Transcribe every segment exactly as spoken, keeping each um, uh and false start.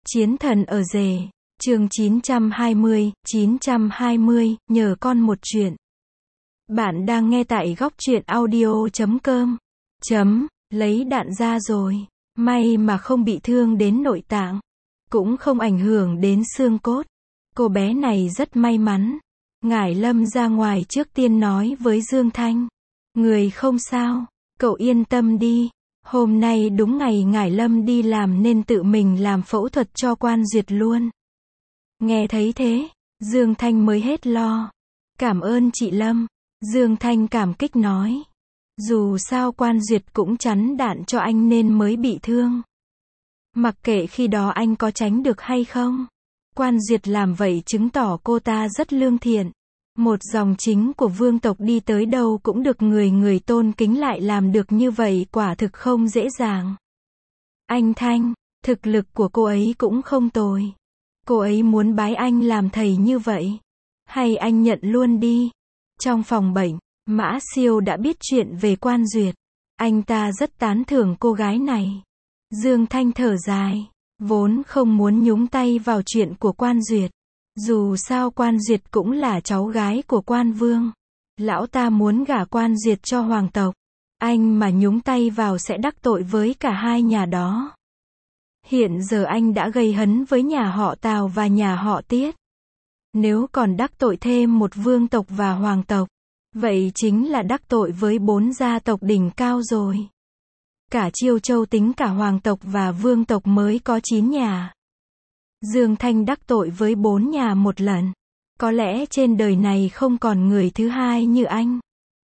Chiến thần ở rể, chương chín trăm hai mươi, chín trăm hai mươi, nhờ con một chuyện. Bạn đang nghe tại góc truyện audio chấm com. Chấm, lấy đạn ra rồi. May mà không bị thương đến nội tạng. Cũng không ảnh hưởng đến xương cốt. Cô bé này rất may mắn. Ngải Lâm ra ngoài trước tiên nói với Dương Thanh. Người không sao, cậu yên tâm đi. Hôm nay đúng ngày Ngải Lâm đi làm nên tự mình làm phẫu thuật cho Quan Duyệt luôn. Nghe thấy thế, Dương Thanh mới hết lo. Cảm ơn chị Lâm. Dương Thanh cảm kích nói. Dù sao Quan Duyệt cũng chắn đạn cho anh nên mới bị thương. Mặc kệ khi đó anh có tránh được hay không. Quan Duyệt làm vậy chứng tỏ cô ta rất lương thiện. Một dòng chính của vương tộc đi tới đâu cũng được người người tôn kính, lại làm được như vậy quả thực không dễ dàng. Anh Thanh, thực lực của cô ấy cũng không tồi. Cô ấy muốn bái anh làm thầy như vậy. Hay anh nhận luôn đi. Trong phòng bệnh, Mã Siêu đã biết chuyện về Quan Duyệt. Anh ta rất tán thưởng cô gái này. Dương Thanh thở dài. Vốn không muốn nhúng tay vào chuyện của Quan Duyệt. Dù sao Quan Duyệt cũng là cháu gái của Quan Vương. Lão ta muốn gả Quan Duyệt cho hoàng tộc. Anh mà nhúng tay vào sẽ đắc tội với cả hai nhà đó. Hiện giờ anh đã gây hấn với nhà họ Tào và nhà họ Tiết. Nếu còn đắc tội thêm một vương tộc và hoàng tộc, vậy chính là đắc tội với bốn gia tộc đỉnh cao rồi. Cả Chiêu Châu tính cả hoàng tộc và vương tộc mới có chín nhà. Dương Thanh đắc tội với bốn nhà một lần. Có lẽ trên đời này không còn người thứ hai như anh.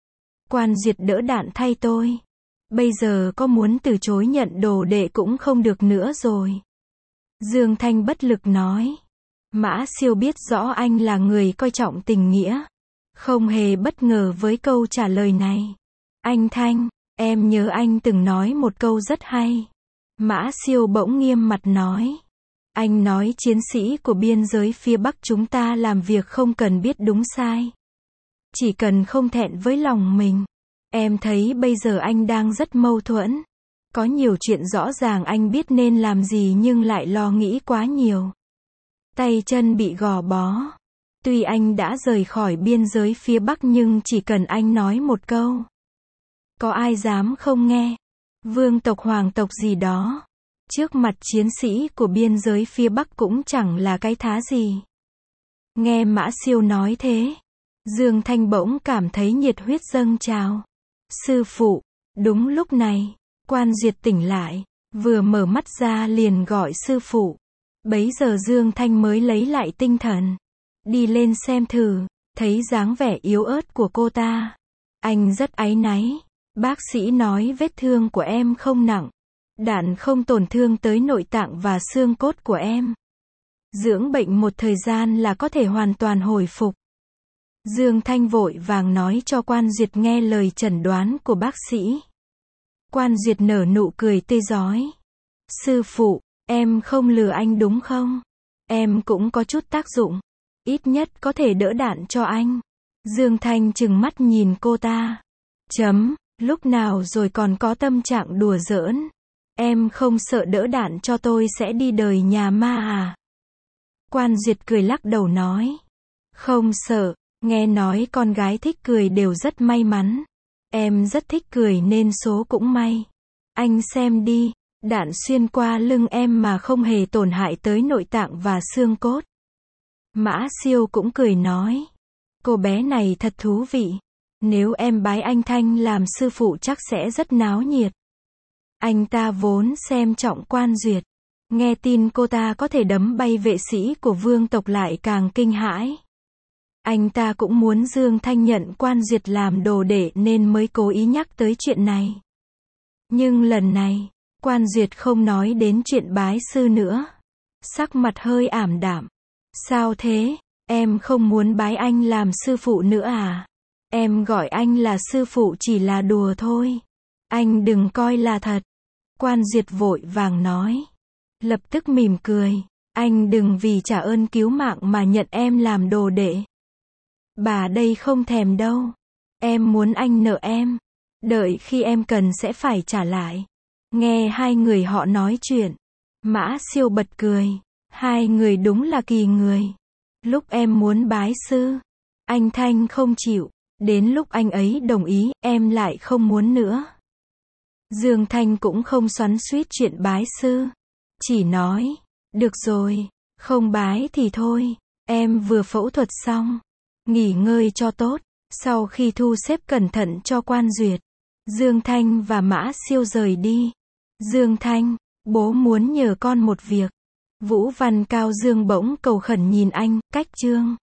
Quan Duyệt đỡ đạn thay tôi. Bây giờ có muốn từ chối nhận đồ đệ cũng không được nữa rồi. Dương Thanh bất lực nói. Mã Siêu biết rõ anh là người coi trọng tình nghĩa. Không hề bất ngờ với câu trả lời này. Anh Thanh, em nhớ anh từng nói một câu rất hay. Mã Siêu bỗng nghiêm mặt nói. Anh nói chiến sĩ của biên giới phía Bắc chúng ta làm việc không cần biết đúng sai. Chỉ cần không thẹn với lòng mình. Em thấy bây giờ anh đang rất mâu thuẫn. Có nhiều chuyện rõ ràng anh biết nên làm gì nhưng lại lo nghĩ quá nhiều. Tay chân bị gò bó. Tuy anh đã rời khỏi biên giới phía Bắc nhưng chỉ cần anh nói một câu. Có ai dám không nghe? Vương tộc hoàng tộc gì đó. Trước mặt chiến sĩ của biên giới phía Bắc cũng chẳng là cái thá gì. Nghe Mã Siêu nói thế, Dương Thanh bỗng cảm thấy nhiệt huyết dâng trào. Sư phụ, đúng lúc này, Quan Duyệt tỉnh lại, vừa mở mắt ra liền gọi sư phụ. Bấy giờ Dương Thanh mới lấy lại tinh thần. Đi lên xem thử, thấy dáng vẻ yếu ớt của cô ta. Anh rất áy náy. Bác sĩ nói vết thương của em không nặng. Đạn không tổn thương tới nội tạng và xương cốt của em. Dưỡng bệnh một thời gian là có thể hoàn toàn hồi phục. Dương Thanh vội vàng nói cho Quan Duyệt nghe lời chẩn đoán của bác sĩ. Quan Duyệt nở nụ cười tươi rói. Sư phụ, em không lừa anh đúng không? Em cũng có chút tác dụng. Ít nhất có thể đỡ đạn cho anh. Dương Thanh trừng mắt nhìn cô ta. Chấm, lúc nào rồi còn có tâm trạng đùa giỡn. Em không sợ đỡ đạn cho tôi sẽ đi đời nhà ma à? Quan Duyệt cười lắc đầu nói. Không sợ, nghe nói con gái thích cười đều rất may mắn. Em rất thích cười nên số cũng may. Anh xem đi, đạn xuyên qua lưng em mà không hề tổn hại tới nội tạng và xương cốt. Mã Siêu cũng cười nói. Cô bé này thật thú vị. Nếu em bái anh Thanh làm sư phụ chắc sẽ rất náo nhiệt. Anh ta vốn xem trọng Quan Duyệt. Nghe tin cô ta có thể đấm bay vệ sĩ của vương tộc lại càng kinh hãi. Anh ta cũng muốn Dương Thanh nhận Quan Duyệt làm đồ đệ nên mới cố ý nhắc tới chuyện này. Nhưng lần này, Quan Duyệt không nói đến chuyện bái sư nữa. Sắc mặt hơi ảm đạm. Sao thế? Em không muốn bái anh làm sư phụ nữa à? Em gọi anh là sư phụ chỉ là đùa thôi. Anh đừng coi là thật. Quan Duyệt vội vàng nói. Lập tức mỉm cười. Anh đừng vì trả ơn cứu mạng mà nhận em làm đồ đệ. Bà đây không thèm đâu. Em muốn anh nợ em. Đợi khi em cần sẽ phải trả lại. Nghe hai người họ nói chuyện. Mã Siêu bật cười. Hai người đúng là kỳ người. Lúc em muốn bái sư, anh Thanh không chịu. Đến lúc anh ấy đồng ý, em lại không muốn nữa. Dương Thanh cũng không xoắn xuýt chuyện bái sư. Chỉ nói, được rồi, không bái thì thôi. Em vừa phẫu thuật xong. Nghỉ ngơi cho tốt. Sau khi thu xếp cẩn thận cho quan duyệt, Dương Thanh và Mã Siêu rời đi. Dương Thanh, bố muốn nhờ con một việc. Vũ Văn Cao Dương bỗng cầu khẩn nhìn anh, cách Trương